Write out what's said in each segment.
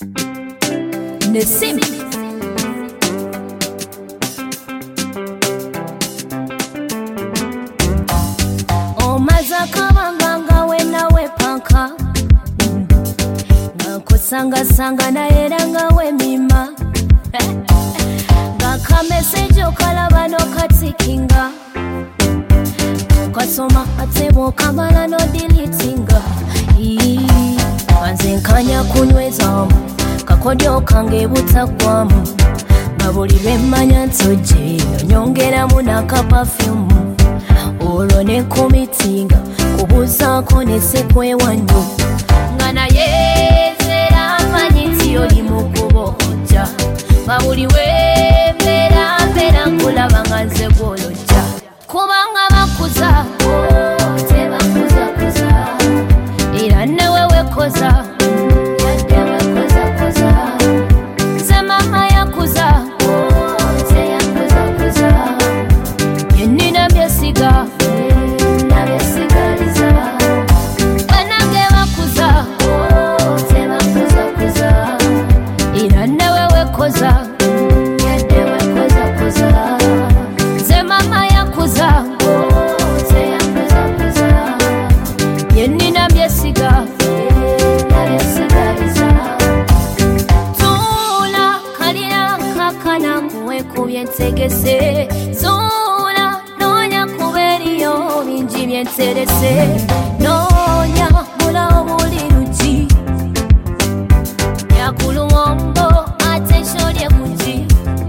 Nesim Omaza kabanga wena wepanka Nakusanga na yeranga we mima Gaka message okalaba no katikinga Kasoma atebo kamala no deletinga Kanze nkanya kunyweza kakodyo kange butakwamu Babuli bemanya ntoje nyongeramu naka perfume Olwo ne kumitinga kubuzaako ne sekwewanyo Ngana yezera manyiti oli mukubo ojja Babuli webera nkulaba nga nze gwolojja Kubanga bakuza tebakuza era newe wekoza Zola nonya kuberiyo bingi byenterese nonya mula obuliruji yakuluwombo ateshorye kuji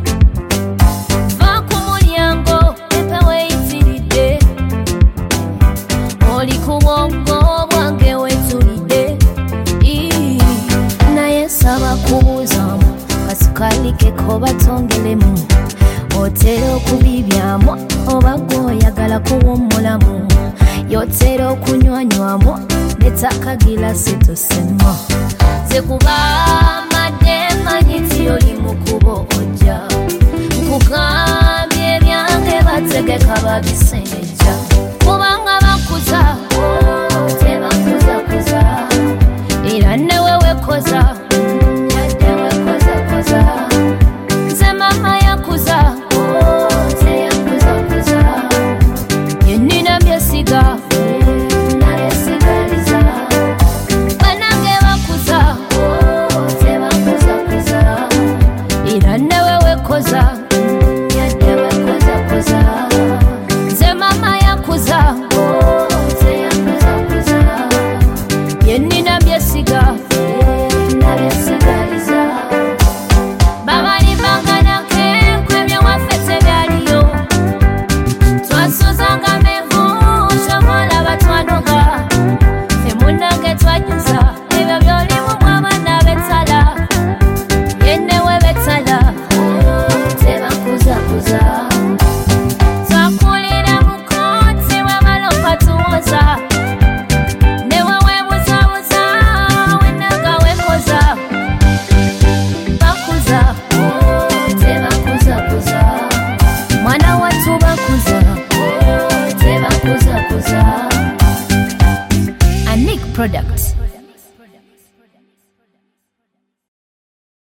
va ku mulyango epewe itiridde oli ku bwongo bwange wetulidde naye saba kubuuzamu kasukalikeko batongelemu Otero kubibyamu oba gwoyagala kuwummulamu yotero okunywanywamo netaka gilasi tosema ze kubamadde manyiti oli mukubo ojja nkugambye ebyange bategeka babisa